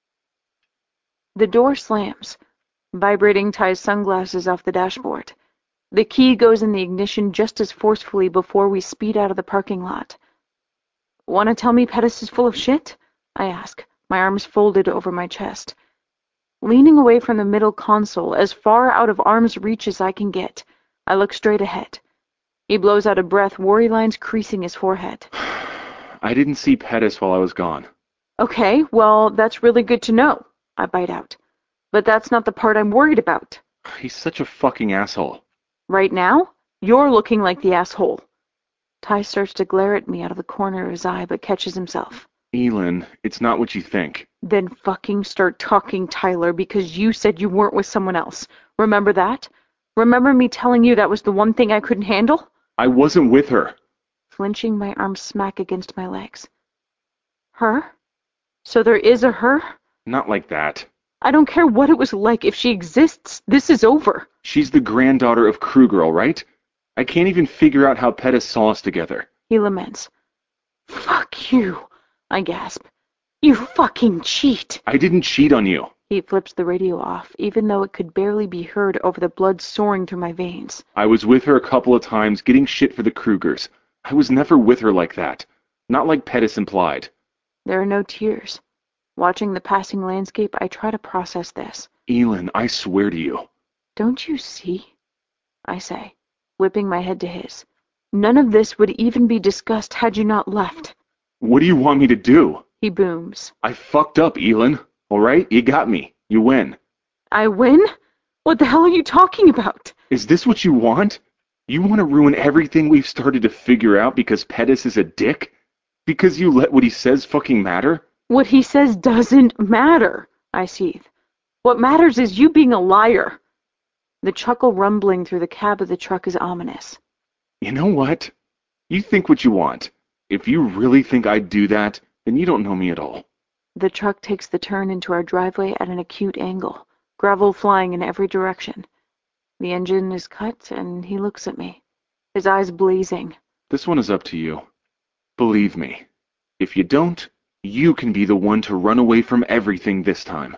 The door slams, vibrating Ty's sunglasses off the dashboard. The key goes in the ignition just as forcefully before we speed out of the parking lot. Want to tell me Pettis is full of shit? I ask, my arms folded over my chest. Leaning away from the middle console, as far out of arm's reach as I can get, I look straight ahead. He blows out a breath, worry lines creasing his forehead. I didn't see Pettis while I was gone. Okay, well, that's really good to know, I bite out. But that's not the part I'm worried about. He's such a fucking asshole. Right now, you're looking like the asshole. Ty starts to glare at me out of the corner of his eye, but catches himself. Elin, it's not what you think. Then fucking start talking, Tyler, because you said you weren't with someone else. Remember that? Remember me telling you that was the one thing I couldn't handle? I wasn't with her. Flinching, my arms smack against my legs. Her? So there is a her? Not like that. I don't care what it was like. If she exists, this is over. She's the granddaughter of Kruger, all right? I can't even figure out how Pettis saw us together. He laments. Fuck you, I gasp. You fucking cheat. I didn't cheat on you. He flips the radio off, even though it could barely be heard over the blood soaring through my veins. I was with her a couple of times getting shit for the Krugers. I was never with her like that. Not like Pettis implied. There are no tears. Watching the passing landscape, I try to process this. Elin, I swear to you. Don't you see? I say, whipping my head to his. None of this would even be discussed had you not left. What do you want me to do? He booms. I fucked up, Elin. All right? You got me. You win. I win? What the hell are you talking about? Is this what you want? You want to ruin everything we've started to figure out because Pettis is a dick? Because you let what he says fucking matter? What he says doesn't matter, I seethe. What matters is you being a liar. The chuckle rumbling through the cab of the truck is ominous. You know what? You think what you want. If you really think I'd do that, then you don't know me at all. The truck takes the turn into our driveway at an acute angle, gravel flying in every direction. The engine is cut, and he looks at me, his eyes blazing. This one is up to you. Believe me. If you don't, you can be the one to run away from everything this time.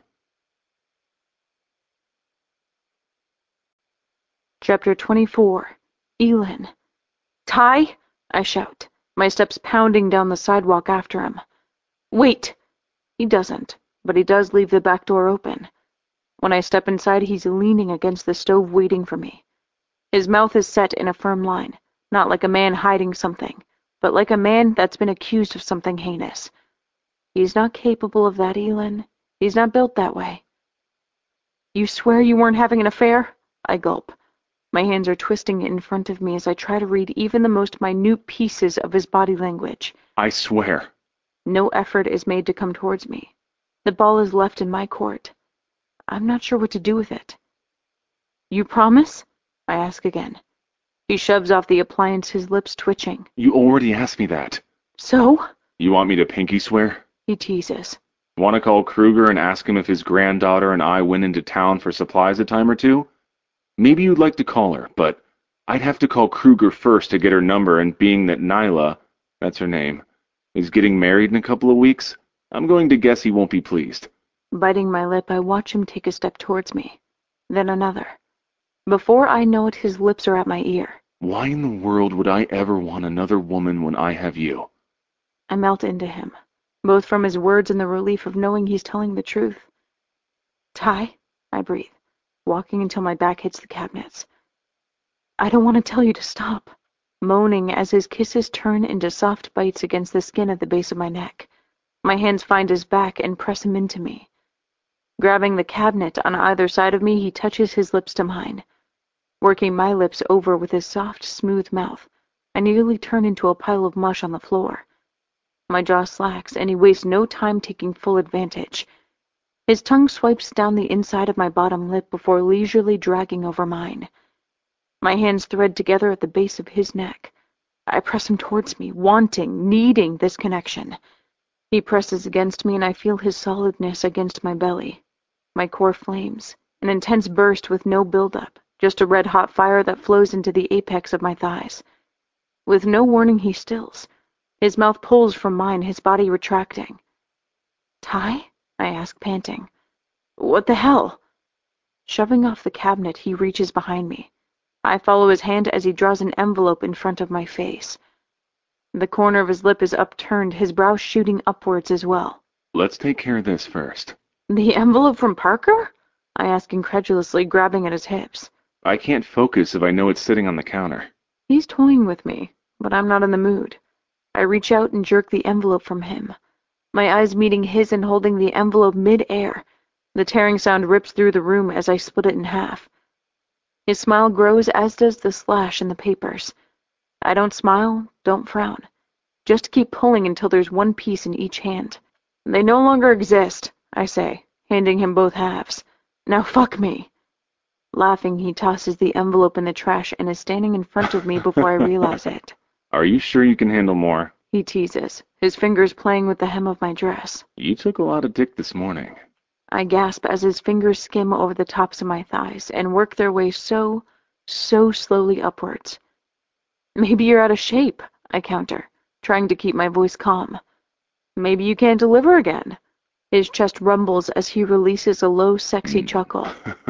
Chapter twenty-four. Elin. Ty! I shout, my steps pounding down the sidewalk after him. Wait! He doesn't, but he does leave the back door open. When I step inside, he's leaning against the stove waiting for me. His mouth is set in a firm line, not like a man hiding something, but like a man that's been accused of something heinous. He's not capable of that, Elin. He's not built that way. You swear you weren't having an affair? I gulp. My hands are twisting in front of me as I try to read even the most minute pieces of his body language. I swear. No effort is made to come towards me. The ball is left in my court. I'm not sure what to do with it. You promise? I ask again. He shoves off the appliance, his lips twitching. You already asked me that. So? You want me to pinky swear? He teases. Want to call Kruger and ask him if his granddaughter and I went into town for supplies a time or two? Maybe you'd like to call her, but I'd have to call Kruger first to get her number, and being that Nyla, that's her name, is getting married in a couple of weeks, I'm going to guess he won't be pleased. Biting my lip, I watch him take a step towards me, then another. Before I know it, his lips are at my ear. Why in the world would I ever want another woman when I have you? I melt into him, both from his words and the relief of knowing he's telling the truth. Ty, I breathe, walking until my back hits the cabinets. I don't want to tell you to stop, moaning as his kisses turn into soft bites against the skin at the base of my neck. My hands find his back and press him into me. Grabbing the cabinet on either side of me, he touches his lips to mine. Working my lips over with his soft, smooth mouth, I nearly turn into a pile of mush on the floor. My jaw slacks, and he wastes no time taking full advantage. His tongue swipes down the inside of my bottom lip before leisurely dragging over mine. My hands thread together at the base of his neck. I press him towards me, wanting, needing this connection. He presses against me, and I feel his solidness against my belly. My core flames, an intense burst with no buildup, just a red-hot fire that flows into the apex of my thighs. With no warning, he stills. His mouth pulls from mine, his body retracting. Ty? I ask, panting. What the hell? Shoving off the cabinet, he reaches behind me. I follow his hand as he draws an envelope in front of my face. The corner of his lip is upturned, his brow shooting upwards as well. Let's take care of this first. The envelope from Parker? I ask incredulously, grabbing at his hips. I can't focus if I know it's sitting on the counter. He's toying with me, but I'm not in the mood. I reach out and jerk the envelope from him. My eyes meeting his and holding the envelope mid-air. The tearing sound rips through the room as I split it in half. His smile grows, as does the slash in the papers. I don't smile, don't frown. Just keep pulling until there's one piece in each hand. They no longer exist, I say, handing him both halves. Now fuck me. Laughing, he tosses the envelope in the trash and is standing in front of me before I realize it. Are you sure you can handle more? He teases, his fingers playing with the hem of my dress. You took a lot of dick this morning. I gasp as his fingers skim over the tops of my thighs and work their way so, so slowly upwards. Maybe you're out of shape, I counter, trying to keep my voice calm. Maybe you can't deliver again. His chest rumbles as he releases a low, sexy chuckle.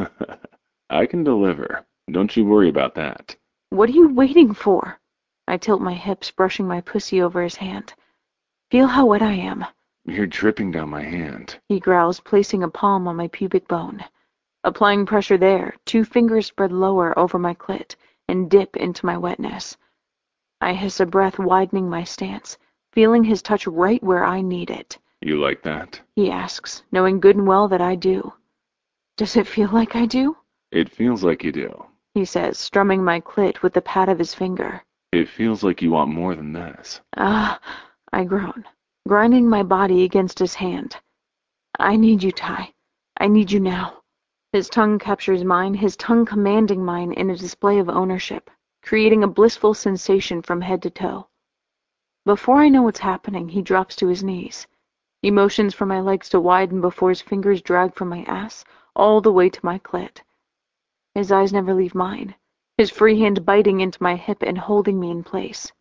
I can deliver. Don't you worry about that. What are you waiting for? I tilt my hips, brushing my pussy over his hand. Feel how wet I am. You're dripping down my hand. He growls, placing a palm on my pubic bone. Applying pressure there, two fingers spread lower over my clit and dip into my wetness. I hiss a breath, widening my stance, feeling his touch right where I need it. You like that? He asks, knowing good and well that I do. Does it feel like I do? It feels like you do, he says, strumming my clit with the pat of his finger. It feels like you want more than this. Ah, I groan, grinding my body against his hand. I need you, Ty. I need you now. His tongue captures mine, his tongue commanding mine in a display of ownership, creating a blissful sensation from head to toe. Before I know what's happening, he drops to his knees. He motions for my legs to widen before his fingers drag from my ass all the way to my clit. His eyes never leave mine, his free hand biting into my hip and holding me in place.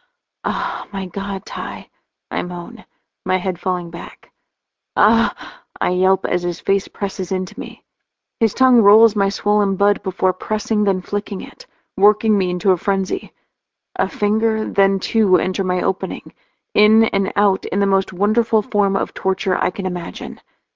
Ah, my God, Ty, I moan, my head falling back. Ah, I yelp as his face presses into me. His tongue rolls my swollen bud before pressing, then flicking it, working me into a frenzy. A finger, then two enter my opening, in and out in the most wonderful form of torture I can imagine.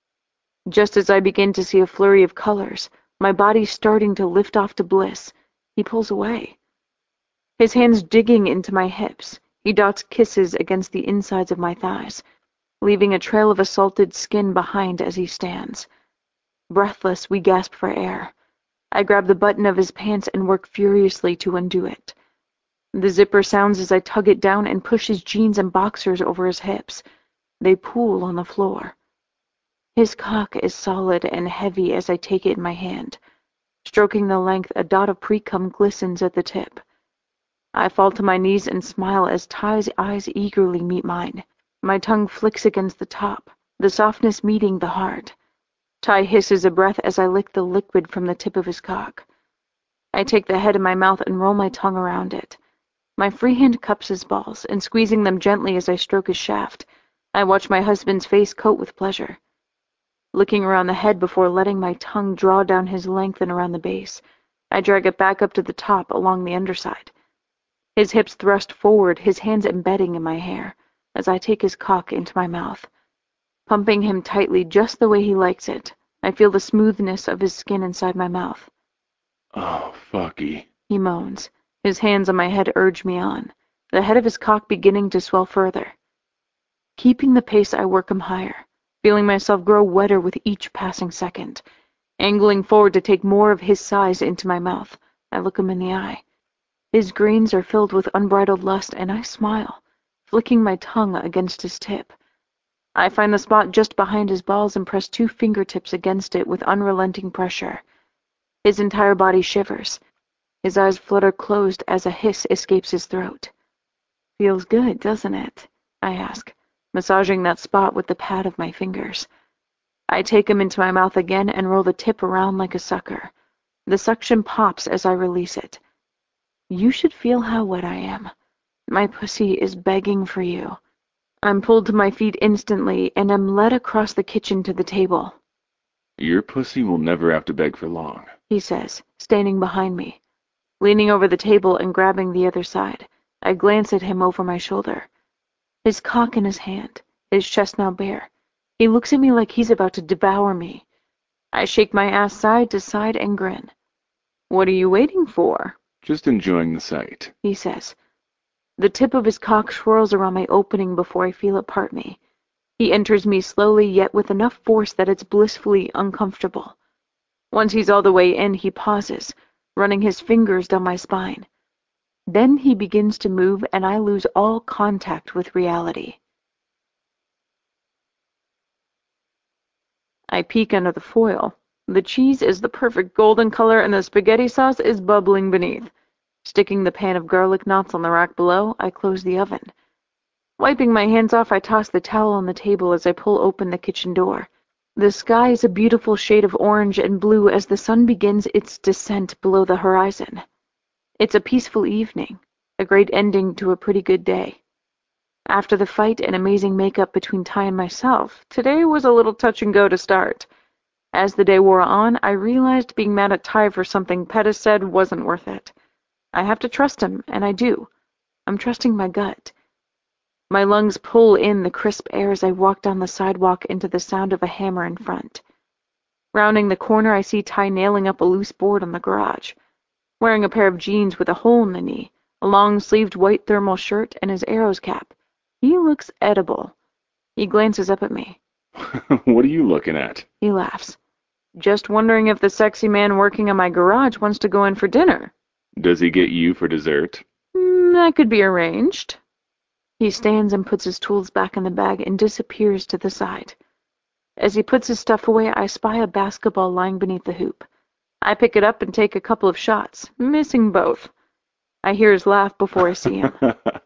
Just as I begin to see a flurry of colors, my body starting to lift off to bliss, he pulls away. His hands digging into my hips, he dots kisses against the insides of my thighs, leaving a trail of assaulted skin behind as he stands. Breathless, we gasp for air. I grab the button of his pants and work furiously to undo it. The zipper sounds as I tug it down and push his jeans and boxers over his hips. They pool on the floor. His cock is solid and heavy as I take it in my hand. Stroking the length, a dot of pre-cum glistens at the tip. I fall to my knees and smile as Ty's eyes eagerly meet mine. My tongue flicks against the top, the softness meeting the heart. Ty hisses a breath as I lick the liquid from the tip of his cock. I take the head in my mouth and roll my tongue around it. My free hand cups his balls, and squeezing them gently as I stroke his shaft, I watch my husband's face coat with pleasure. Licking around the head before letting my tongue draw down his length and around the base, I drag it back up to the top along the underside. His hips thrust forward, his hands embedding in my hair, as I take his cock into my mouth. Pumping him tightly just the way he likes it, I feel the smoothness of his skin inside my mouth. Oh, fucky, he moans. His hands on my head urge me on, the head of his cock beginning to swell further. Keeping the pace, I work him higher, feeling myself grow wetter with each passing second. Angling forward to take more of his size into my mouth, I look him in the eye. His greens are filled with unbridled lust, and I smile, flicking my tongue against his tip. I find the spot just behind his balls and press two fingertips against it with unrelenting pressure. His entire body shivers. His eyes flutter closed as a hiss escapes his throat. Feels good, doesn't it? I ask, massaging that spot with the pad of my fingers. I take him into my mouth again and roll the tip around like a sucker. The suction pops as I release it. You should feel how wet I am. My pussy is begging for you. I'm pulled to my feet instantly and am led across the kitchen to the table. Your pussy will never have to beg for long, he says, standing behind me. Leaning over the table and grabbing the other side, I glance at him over my shoulder. His cock in his hand, his chest now bare. He looks at me like he's about to devour me. I shake my ass side to side and grin. What are you waiting for? Just enjoying the sight, he says. The tip of his cock swirls around my opening before I feel it part me. He enters me slowly, yet with enough force that it's blissfully uncomfortable. Once he's all the way in, he pauses, running his fingers down my spine. Then he begins to move, and I lose all contact with reality. I peek under the foil. The cheese is the perfect golden color, and the spaghetti sauce is bubbling beneath. Sticking the pan of garlic knots on the rack below, I close the oven. Wiping my hands off, I toss the towel on the table as I pull open the kitchen door. The sky is a beautiful shade of orange and blue as the sun begins its descent below the horizon. It's a peaceful evening, a great ending to a pretty good day. After the fight and amazing makeup between Ty and myself, today was a little touch and go to start. As the day wore on, I realized being mad at Ty for something Pettis said wasn't worth it. I have to trust him, and I do. I'm trusting my gut. My lungs pull in the crisp air as I walk down the sidewalk into the sound of a hammer in front. Rounding the corner, I see Ty nailing up a loose board on the garage. Wearing a pair of jeans with a hole in the knee, a long-sleeved white thermal shirt, and his arrows cap. He looks edible. He glances up at me. What are you looking at? He laughs. Just wondering if the sexy man working on my garage wants to go in for dinner. Does he get you for dessert? Mm, that could be arranged. He stands and puts his tools back in the bag and disappears to the side. As he puts his stuff away, I spy a basketball lying beneath the hoop. I pick it up and take a couple of shots, missing both. I hear his laugh before I see him.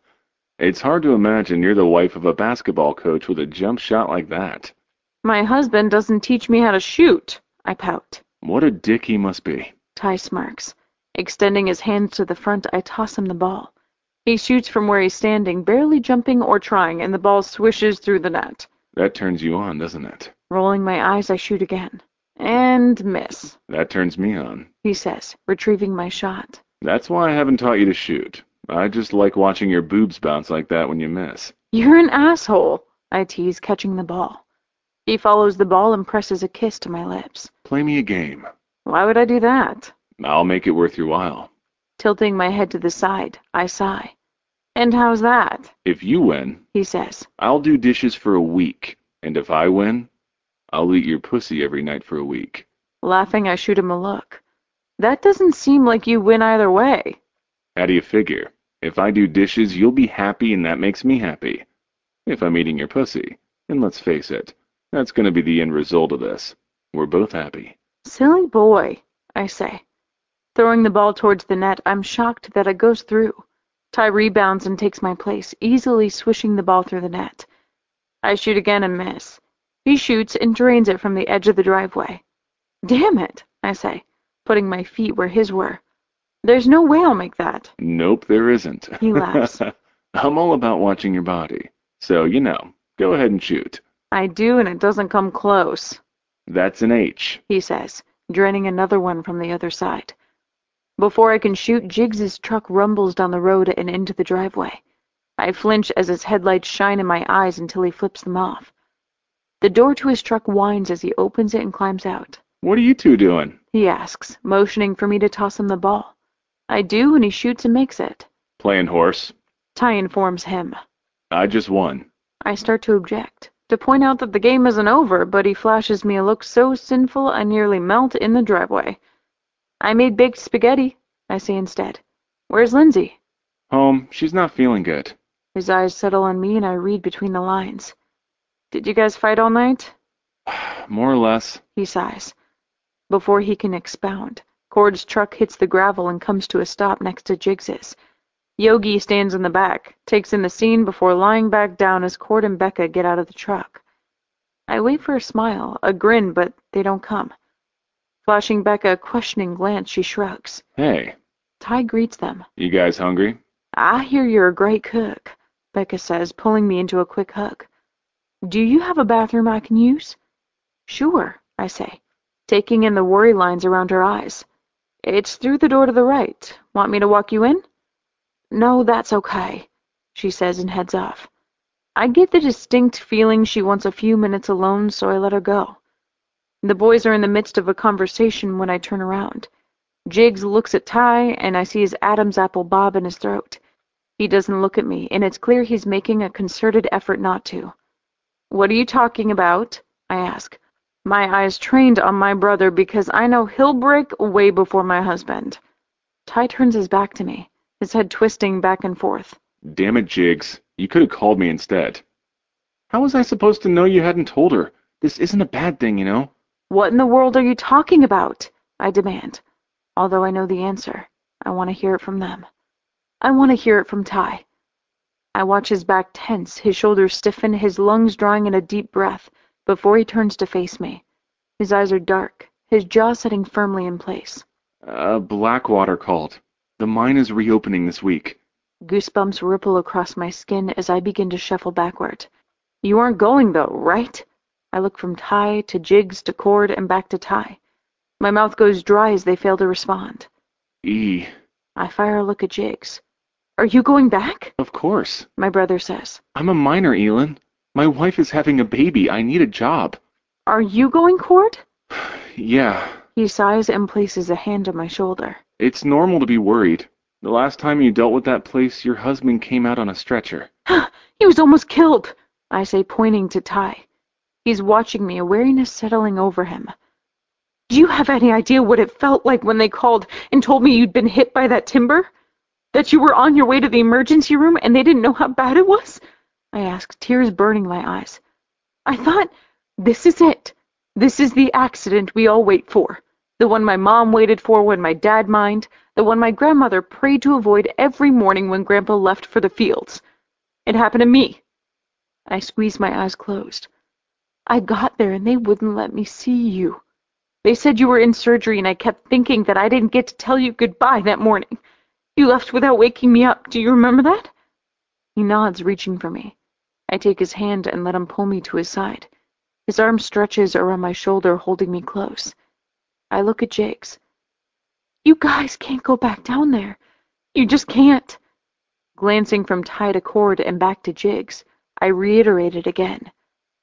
It's hard to imagine you're the wife of a basketball coach with a jump shot like that. My husband doesn't teach me how to shoot, I pout. What a dick he must be. Ty smirks. Extending his hands to the front, I toss him the ball. He shoots from where he's standing, barely jumping or trying, and the ball swishes through the net. That turns you on, doesn't it? Rolling my eyes, I shoot again. And miss. That turns me on, he says, retrieving my shot. That's why I haven't taught you to shoot. I just like watching your boobs bounce like that when you miss. You're an asshole, I tease, catching the ball. He follows the ball and presses a kiss to my lips. Play me a game. Why would I do that? I'll make it worth your while. Tilting my head to the side, I sigh. And how's that? If you win, he says, I'll do dishes for a week. And if I win, I'll eat your pussy every night for a week. Laughing, I shoot him a look. That doesn't seem like you win either way. How do you figure? If I do dishes, you'll be happy and that makes me happy. If I'm eating your pussy, and let's face it, that's going to be the end result of this. We're both happy. Silly boy, I say. Throwing the ball towards the net, I'm shocked that it goes through. Ty rebounds and takes my place, easily swishing the ball through the net. I shoot again and miss. He shoots and drains it from the edge of the driveway. Damn it, I say, putting my feet where his were. There's no way I'll make that. Nope, there isn't. He laughs. I'm all about watching your body. So, you know, go ahead and shoot. I do, and it doesn't come close. That's an H, he says, draining another one from the other side. Before I can shoot, Jiggs's truck rumbles down the road and into the driveway. I flinch as his headlights shine in my eyes until he flips them off. The door to his truck whines as he opens it and climbs out. What are you two doing? He asks, motioning for me to toss him the ball. I do, and he shoots and makes it. Playing horse. Ty informs him. I just won. I start to object, to point out that the game isn't over, but he flashes me a look so sinful I nearly melt in the driveway. I made baked spaghetti, I say instead. Where's Lindsay? Home. She's not feeling good. His eyes settle on me and I read between the lines. Did you guys fight all night? More or less. He sighs. Before he can expound, Cord's truck hits the gravel and comes to a stop next to Jiggs's. Yogi stands in the back, takes in the scene before lying back down as Cord and Becca get out of the truck. I wait for a smile, a grin, but they don't come. Flashing Becca a questioning glance, she shrugs. Hey. Ty greets them. You guys hungry? I hear you're a great cook, Becca says, pulling me into a quick hug. Do you have a bathroom I can use? Sure, I say, taking in the worry lines around her eyes. It's through the door to the right. Want me to walk you in? No, that's okay, she says and heads off. I get the distinct feeling she wants a few minutes alone, so I let her go. The boys are in the midst of a conversation when I turn around. Jiggs looks at Ty, and I see his Adam's apple bob in his throat. He doesn't look at me, and it's clear he's making a concerted effort not to. What are you talking about? I ask, my eyes trained on my brother because I know he'll break way before my husband. Ty turns his back to me, his head twisting back and forth. Damn it, Jiggs. You could have called me instead. How was I supposed to know you hadn't told her? This isn't a bad thing, you know? What in the world are you talking about? I demand. Although I know the answer, I want to hear it from them. I want to hear it from Ty. I watch his back tense, his shoulders stiffen, his lungs drawing in a deep breath before he turns to face me. His eyes are dark, his jaw setting firmly in place. Uh, Blackwater called. The mine is reopening this week. Goosebumps ripple across my skin as I begin to shuffle backward. You aren't going, though, right? I look from Ty to Jiggs to Cord and back to Ty. My mouth goes dry as they fail to respond. E. I fire a look at Jiggs. Are you going back? Of course. My brother says. I'm a minor, Elin. My wife is having a baby. I need a job. Are you going, Cord? Yeah, He sighs and places a hand on my shoulder. it's normal to be worried. The last time you dealt with that place, your husband came out on a stretcher. He was almost killed, I say, pointing to Ty. He's watching me, a weariness settling over him. Do you have any idea what it felt like when they called and told me you'd been hit by that timber? That you were on your way to the emergency room and they didn't know how bad it was? I ask, tears burning my eyes. I thought, this is it. This is the accident we all wait for. The one my mom waited for when my dad mined. The one my grandmother prayed to avoid every morning when Grandpa left for the fields. It happened to me. I squeeze my eyes closed. I got there and they wouldn't let me see you. They said you were in surgery and I kept thinking that I didn't get to tell you goodbye that morning. You left without waking me up. Do you remember that? He nods, reaching for me. I take his hand and let him pull me to his side. His arm stretches around my shoulder, holding me close. I look at Jakes. You guys can't go back down there. You just can't. Glancing from Ty to Cord and back to Jiggs, I reiterate it again.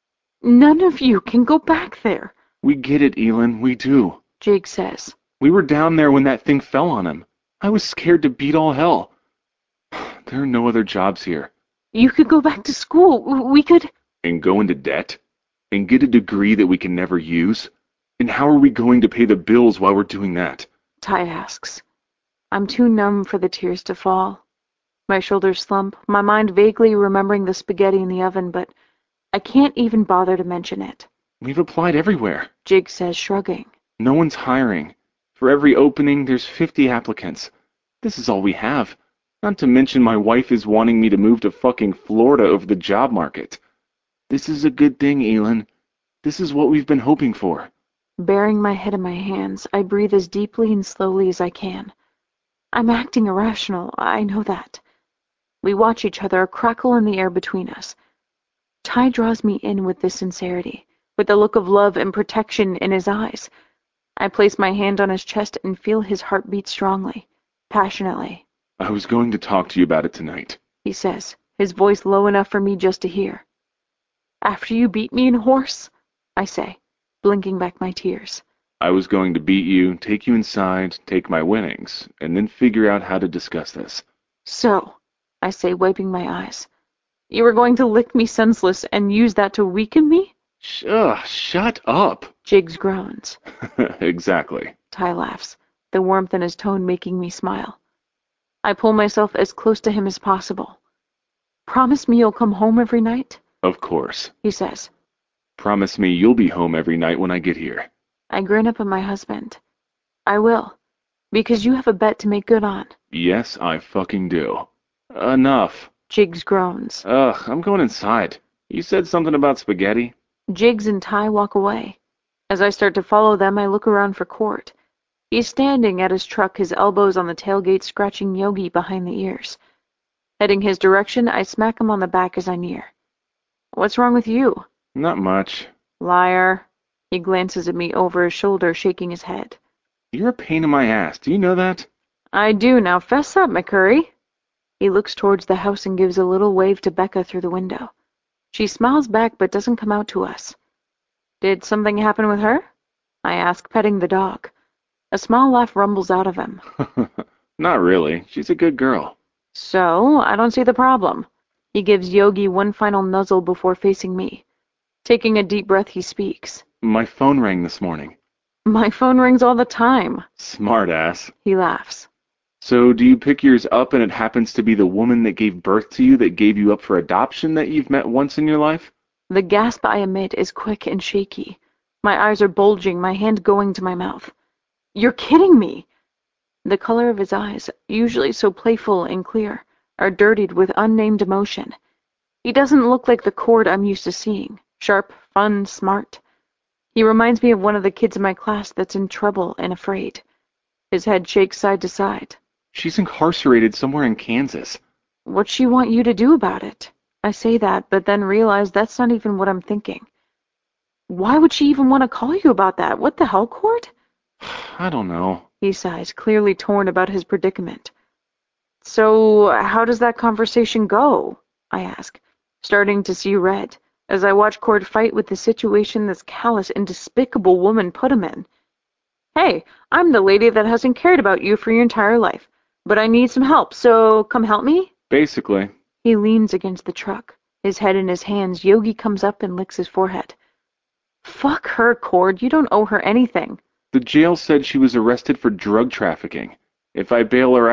None of you can go back there. We get it, Elin, we do. Jiggs says. We were down there when that thing fell on him. I was scared to beat all hell. There are no other jobs here. You could go back to school. We could... And go into debt? And get a degree that we can never use? And how are we going to pay the bills while we're doing that? Ty asks. I'm too numb for the tears to fall. My shoulders slump, my mind vaguely remembering the spaghetti in the oven, but I can't even bother to mention it. We've applied everywhere. Jiggs says, shrugging. No one's hiring. For every opening, there's fifty applicants. This is all we have. Not to mention my wife is wanting me to move to fucking Florida over the job market. This is a good thing, Elin. This is what we've been hoping for. Burying my head in my hands, I breathe as deeply and slowly as I can. I'm acting irrational, I know that. We watch each other, a crackle in the air between us. Ty draws me in with this sincerity, with the look of love and protection in his eyes. I place my hand on his chest and feel his heart beat strongly, passionately. I was going to talk to you about it tonight, he says, his voice low enough for me just to hear. After you beat me in horse? I say, blinking back my tears. I was going to beat you, take you inside, take my winnings, and then figure out how to discuss this. So, I say, wiping my eyes, you were going to lick me senseless and use that to weaken me? Sh- ugh, shut up. Jiggs groans. Exactly. Ty laughs, the warmth in his tone making me smile. I pull myself as close to him as possible. Promise me you'll come home every night? Of course. He says. Promise me you'll be home every night when I get here. I grin up at my husband. I will, because you have a bet to make good on. Yes, I fucking do. Enough. Jiggs groans. Ugh, I'm going inside. You said something about spaghetti? Jiggs and Ty walk away. As I start to follow them, I look around for Court. He's standing at his truck, his elbows on the tailgate, scratching Yogi behind the ears. Heading his direction, I smack him on the back as I near. What's wrong with you? Not much. Liar. He glances at me over his shoulder, shaking his head. You're a pain in my ass. Do you know that? I do. Now fess up, McCurry. He looks towards the house and gives a little wave to Becca through the window. She smiles back but doesn't come out to us. Did something happen with her? I ask, petting the dog. A small laugh rumbles out of him. Not really. She's a good girl. So, I don't see the problem. He gives Yogi one final nuzzle before facing me. Taking a deep breath, he speaks. My phone rang this morning. My phone rings all the time. Smart ass. He laughs. So do you pick yours up and it happens to be the woman that gave birth to you that gave you up for adoption that you've met once in your life? The gasp I emit is quick and shaky. My eyes are bulging, my hand going to my mouth. You're kidding me! The color of his eyes, usually so playful and clear, are dirtied with unnamed emotion. He doesn't look like the Cord I'm used to seeing. Sharp, fun, smart. He reminds me of one of the kids in my class that's in trouble and afraid. His head shakes side to side. She's incarcerated somewhere in Kansas. What's she want you to do about it? I say that, but then realize that's not even what I'm thinking. Why would she even want to call you about that? What the hell, Cord? I don't know. He sighs, clearly torn about his predicament. So, how does that conversation go? I ask, starting to see red, as I watch Cord fight with the situation this callous and despicable woman put him in. Hey, I'm the lady that hasn't cared about you for your entire life, but I need some help, so come help me? Basically. He leans against the truck. His head in his hands, Yogi comes up and licks his forehead. Fuck her, Cord. You don't owe her anything. The jail said she was arrested for drug trafficking. If I bail her